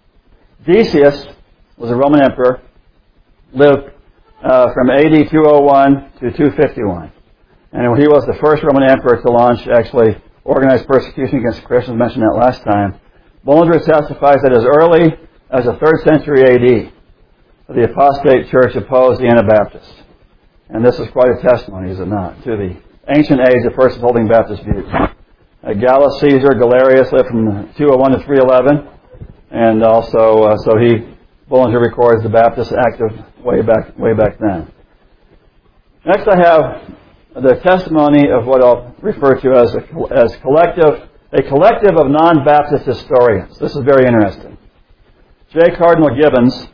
Decius was a Roman emperor, lived uh, from A D two oh one to two fifty-one. And he was the first Roman emperor to launch, actually, organized persecution against Christians. I mentioned that last time. Bullinger testifies that as early as the third century A D, the apostate church opposed the Anabaptists. And this is quite a testimony, is it not, to the ancient age, the first holding Baptist views. Uh, Gallus Caesar Galerius lived from two oh one to three eleven, and also, uh, so he, Bullinger records the Baptist active way back, way back then. Next I have the testimony of what I'll refer to as a, as collective, a collective of non-Baptist historians. This is very interesting. J. Cardinal Gibbons,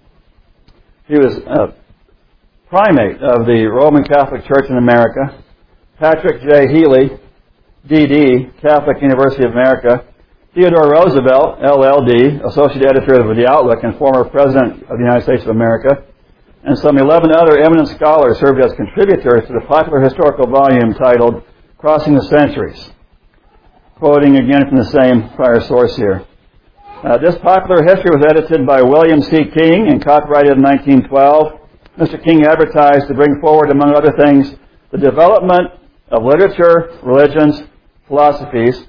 he was a primate of the Roman Catholic Church in America. Patrick J. Healy, D D, Catholic University of America. Theodore Roosevelt, L L D, Associate Editor of The Outlook and former President of the United States of America. And some eleven other eminent scholars served as contributors to the popular historical volume titled Crossing the Centuries. Quoting again from the same prior source here. Uh, this popular history was edited by William C. King and copyrighted in nineteen twelve. Mister King advertised to bring forward, among other things, the development of literature, religions, philosophies,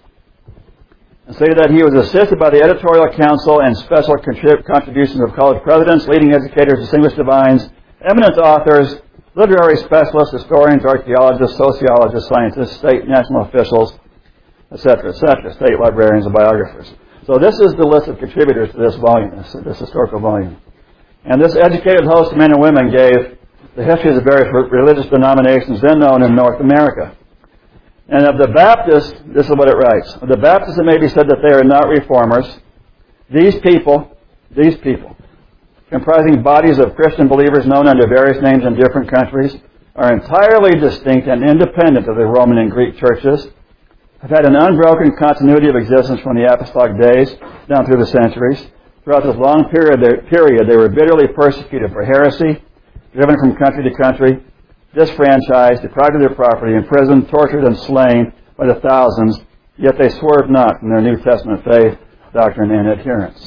and stated that he was assisted by the editorial council and special contrib- contributions of college presidents, leading educators, distinguished divines, eminent authors, literary specialists, historians, archaeologists, sociologists, scientists, state national officials, et cetera, et cetera, state librarians and biographers. So this is the list of contributors to this volume, this, this historical volume. And this educated host of men and women gave the histories of various religious denominations then known in North America. And of the Baptists, this is what it writes. Of the Baptists, it may be said that they are not reformers. These people, these people, comprising bodies of Christian believers known under various names in different countries, are entirely distinct and independent of the Roman and Greek churches, have had an unbroken continuity of existence from the apostolic days down through the centuries. Throughout this long period, period, they were bitterly persecuted for heresy, driven from country to country, disfranchised, deprived of their property, imprisoned, tortured, and slain by the thousands, yet they swerved not from their New Testament faith, doctrine, and adherence.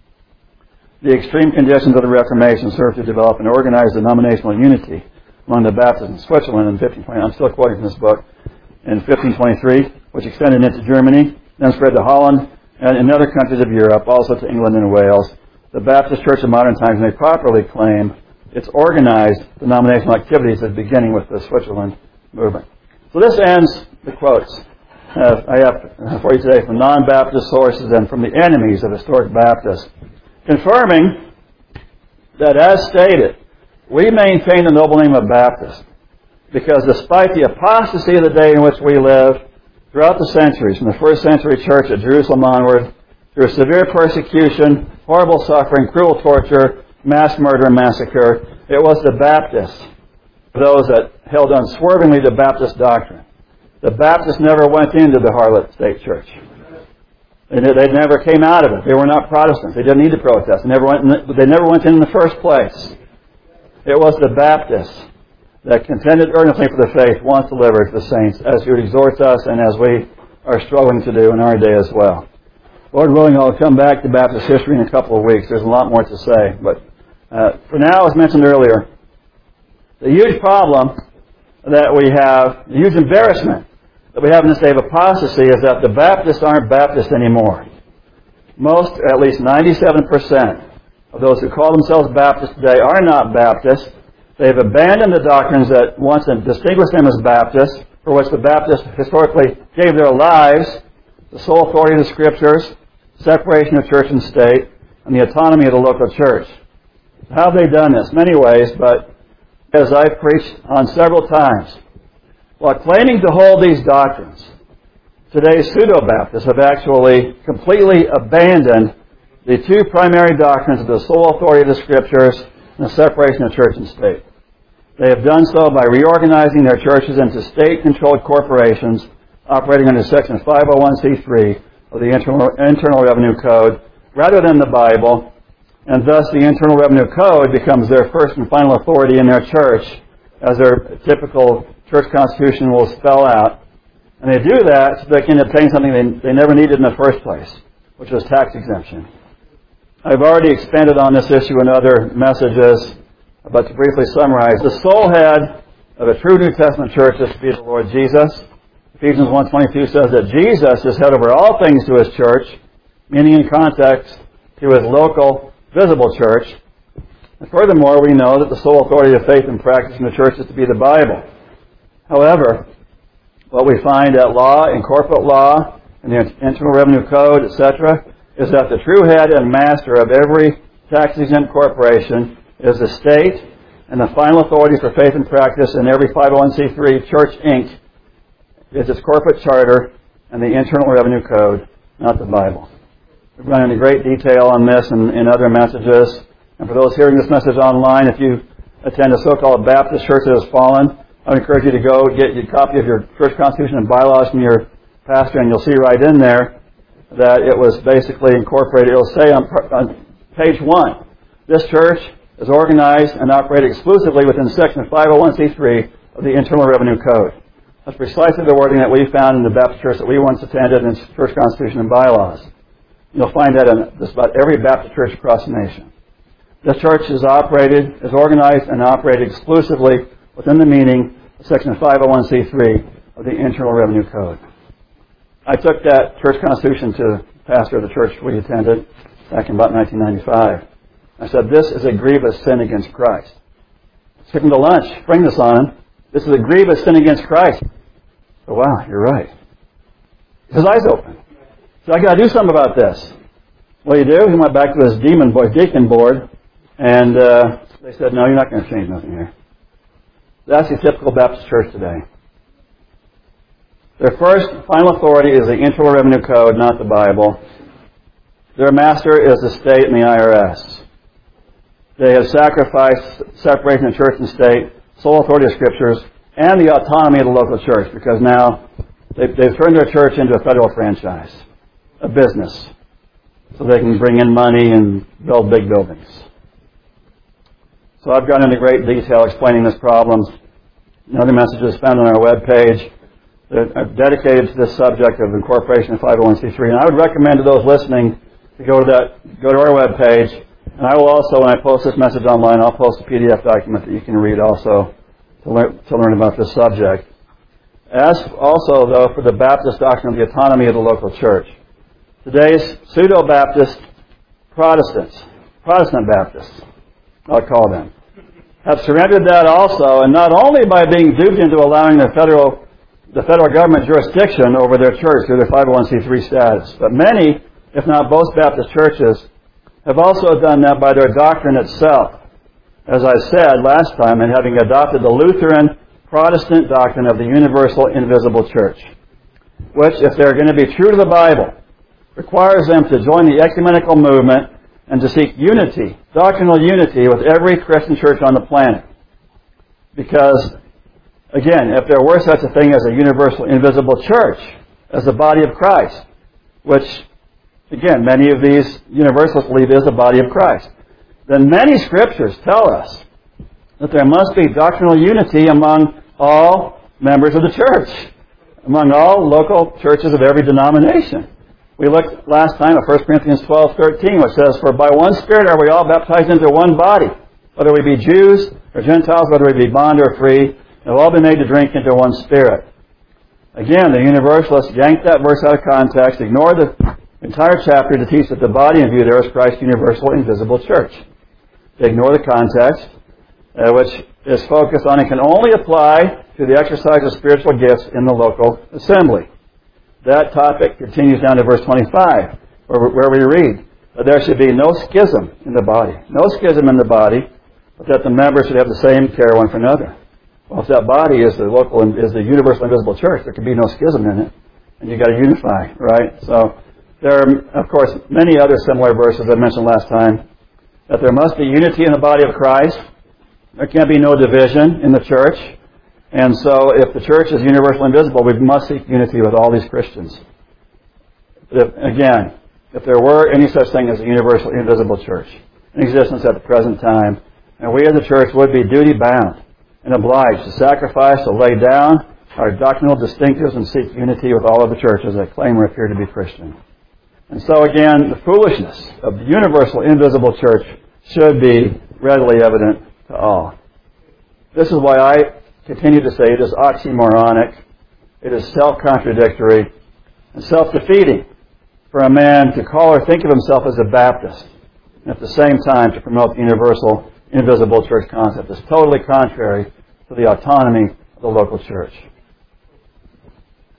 The extreme conditions of the Reformation served to develop an organized denominational unity among the Baptists in Switzerland in fifteen twenty. I'm still quoting from this book. In fifteen twenty-three, which extended into Germany, then spread to Holland, and in other countries of Europe, also to England and Wales. The Baptist Church of modern times may properly claim its organized denominational activities as beginning with the Switzerland movement. So this ends the quotes uh, I have for you today from non-Baptist sources and from the enemies of historic Baptists, confirming that, as stated, we maintain the noble name of Baptist because despite the apostasy of the day in which we live, throughout the centuries, from the first century church at Jerusalem onward, through severe persecution, horrible suffering, cruel torture, mass murder and massacre, it was the Baptists, those that held unswervingly to Baptist doctrine. The Baptists never went into the harlot state church. They, they never came out of it. They were not Protestants. They didn't need to protest. They never went in the, they never went in, in the first place. It was the Baptists that contended earnestly for the faith once delivered to the saints, as He exhorts us and as we are struggling to do in our day as well. Lord willing, I'll come back to Baptist history in a couple of weeks. There's a lot more to say. But uh, for now, as mentioned earlier, the huge problem that we have, the huge embarrassment that we have in this day of apostasy is that the Baptists aren't Baptist anymore. Most, at least ninety-seven percent of those who call themselves Baptists today are not Baptists. They've abandoned the doctrines that once distinguished them as Baptists, for which the Baptists historically gave their lives, the sole authority of the Scriptures, separation of church and state, and the autonomy of the local church. How have they done this? Many ways, but as I've preached on several times, while claiming to hold these doctrines, today's pseudo-Baptists have actually completely abandoned the two primary doctrines of the sole authority of the Scriptures and the separation of church and state. They have done so by reorganizing their churches into state-controlled corporations operating under Section five oh one c three of the Internal, Internal Revenue Code rather than the Bible, and thus the Internal Revenue Code becomes their first and final authority in their church, as their typical church constitution will spell out. And they do that so they can obtain something they, they never needed in the first place, which was tax exemption. I've already expanded on this issue in other messages, but to briefly summarize, the sole head of a true New Testament church is to be the Lord Jesus. Ephesians one twenty-two says that Jesus is head over all things to His church, meaning in context to His local, visible church. And furthermore, we know that the sole authority of faith and practice in the church is to be the Bible. However, what we find at law, in corporate law, in the Internal Revenue Code, et cetera, is that the true head and master of every tax-exempt corporation is the state, and the final authority for faith and practice in every five oh one c three Church Incorporated is its corporate charter and the Internal Revenue Code, not the Bible. We've gone into great detail on this in, in other messages. And for those hearing this message online, if you attend a so-called Baptist church that has fallen, I would encourage you to go get a copy of your church constitution and bylaws from your pastor, and you'll see right in there that it was basically incorporated. It'll say on, on page one, this church is organized and operated exclusively within section five oh one c three of the Internal Revenue Code. That's precisely the wording that we found in the Baptist church that we once attended in church constitution and bylaws. You'll find that in just about every Baptist church across the nation. This church is operated, is organized and operated exclusively within the meaning of section five oh one c three of the Internal Revenue Code. I took that church constitution to the pastor of the church we attended back in about nineteen ninety-five. I said, this is a grievous sin against Christ. Took him to lunch, bring this on him. This is a grievous sin against Christ. Oh, wow, you're right. His eyes open. So I got to do something about this. What do you do? He went back to his demon boy, deacon board, and uh, they said, no, you're not going to change nothing here. That's the typical Baptist church today. Their first final authority is the Internal Revenue Code, not the Bible. Their master is the state and the I R S. They have sacrificed separation of church and state, sole authority of Scriptures, and the autonomy of the local church, because now they've, they've turned their church into a federal franchise, a business, so they can bring in money and build big buildings. So I've gone into great detail explaining this problem. Another message is found on our webpage that are dedicated to this subject of incorporation of five oh one c three. And I would recommend to those listening to go to that, go to our webpage. And I will also, when I post this message online, I'll post a P D F document that you can read also to learn, to learn about this subject. As also, though, for the Baptist doctrine of the autonomy of the local church. Today's pseudo-Baptist Protestants, Protestant Baptists, I'll call them, have surrendered that also, and not only by being duped into allowing the federal the federal government jurisdiction over their church through their five oh one c three status, but many, if not both Baptist churches, have also done that by their doctrine itself. As I said last time, in having adopted the Lutheran Protestant doctrine of the universal invisible church, which, if they're going to be true to the Bible, requires them to join the ecumenical movement and to seek unity, doctrinal unity, with every Christian church on the planet. Because, again, if there were such a thing as a universal invisible church, as the body of Christ, which, again, many of these universalists believe is the body of Christ, then many scriptures tell us that there must be doctrinal unity among all members of the church, among all local churches of every denomination. We looked last time at First Corinthians twelve thirteen, which says, "For by one Spirit are we all baptized into one body, whether we be Jews or Gentiles, whether we be bond or free, have all been made to drink into one Spirit." Again, the Universalists yanked that verse out of context, ignored the entire chapter to teach that the body in view there is Christ's universal invisible church. They ignore the context, uh, which is focused on and can only apply to the exercise of spiritual gifts in the local assembly. That topic continues down to verse twenty-five, where, where we read that there should be no schism in the body. No schism in the body, but that the members should have the same care one for another. Well, if that body is the local, is the universal invisible church, there can be no schism in it, and you've got to unify, right? So there are, of course, many other similar verses I mentioned last time, that there must be unity in the body of Christ. There can't be no division in the church. And so if the church is universal and invisible, we must seek unity with all these Christians. If, again, if there were any such thing as a universal invisible church in existence at the present time, and we as a church would be duty-bound and obliged to sacrifice, to lay down our doctrinal distinctives and seek unity with all of the churches that claim or appear to be Christian. And so again, the foolishness of the universal invisible church should be readily evident to all. This is why I continue to say it is oxymoronic, it is self-contradictory, and self-defeating for a man to call or think of himself as a Baptist, and at the same time to promote the universal invisible church concept. It's totally contrary to the autonomy of the local church.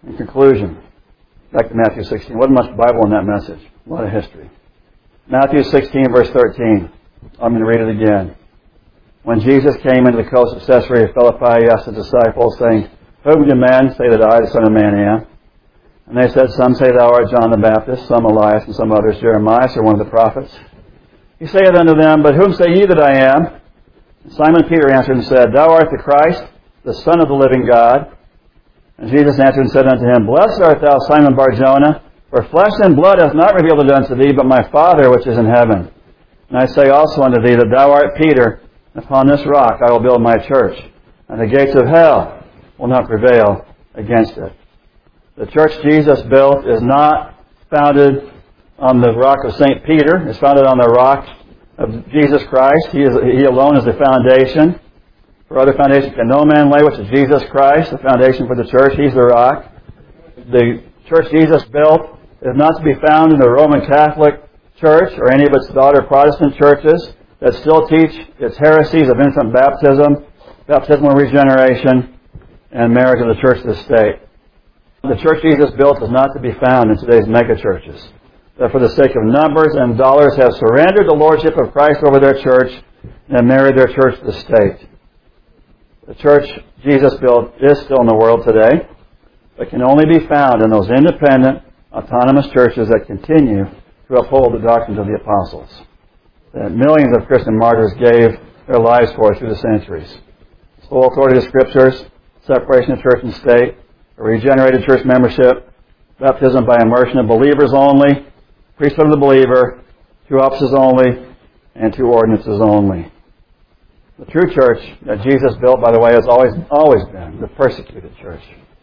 In conclusion, back to Matthew sixteen. Wasn't much Bible in that message. A lot of history. Matthew sixteen, verse thirteen. I'm going to read it again. When Jesus came into the coast of Caesarea Philippi, he asked the disciples, saying, Whom do men say that I, the Son of Man, am? And they said, Some say thou art John the Baptist, some Elias, and some others Jeremiah, or one of the prophets. He saith unto them, But whom say ye that I am? And Simon Peter answered and said, Thou art the Christ, the Son of the living God. And Jesus answered and said unto him, Blessed art thou, Simon Bar-Jonah, for flesh and blood hath not revealed it unto thee, but my Father which is in heaven. And I say also unto thee that thou art Peter, and upon this rock I will build my church, and the gates of hell will not prevail against it. The church Jesus built is not founded on the rock of Saint Peter. It's founded on the rock of Jesus Christ. He, is, he alone is the foundation. For other foundations can no man lay, which is Jesus Christ, the foundation for the church. He's the rock. The church Jesus built is not to be found in the Roman Catholic Church or any of its daughter Protestant churches that still teach its heresies of infant baptism, baptismal regeneration, and marriage of the church to the state. The church Jesus built is not to be found in today's megachurches that for the sake of numbers and dollars have surrendered the lordship of Christ over their church and married their church to the state. The church Jesus built is still in the world today, but can only be found in those independent, autonomous churches that continue to uphold the doctrines of the apostles that millions of Christian martyrs gave their lives for through the centuries. Full authority of Scriptures, separation of church and state, a regenerated church membership, baptism by immersion of believers only, priesthood of the believer, two offices only, and two ordinances only. The true church that Jesus built, by the way, has always always been the persecuted church.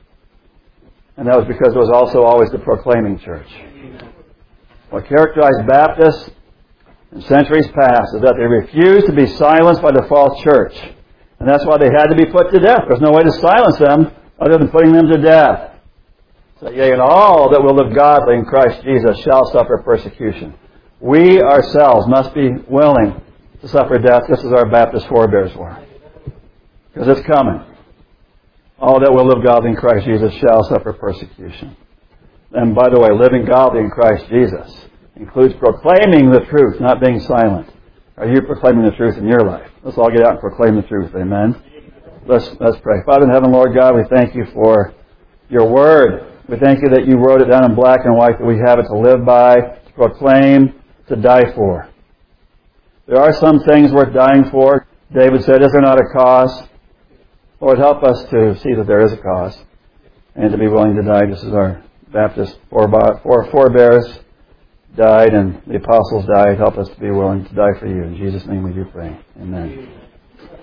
And that was because it was also always the proclaiming church. What characterized Baptists in centuries past is that they refused to be silenced by the false church. And that's why they had to be put to death. There's no way to silence them other than putting them to death. So, yea, and all that will live godly in Christ Jesus shall suffer persecution. We ourselves must be willing to suffer death just as our Baptist forebears were. Because it's coming. All that will live godly in Christ Jesus shall suffer persecution. And by the way, living godly in Christ Jesus includes proclaiming the truth, not being silent. Are you proclaiming the truth in your life? Let's all get out and proclaim the truth. Amen. Let's let's pray. Father in heaven, Lord God, we thank you for your word. We thank you that you wrote it down in black and white, that we have it to live by, to proclaim, to die for. There are some things worth dying for. David said, is there not a cause? Lord, help us to see that there is a cause and to be willing to die just as our Baptist forebears died and the apostles died. Help us to be willing to die for you. In Jesus' name we do pray. Amen.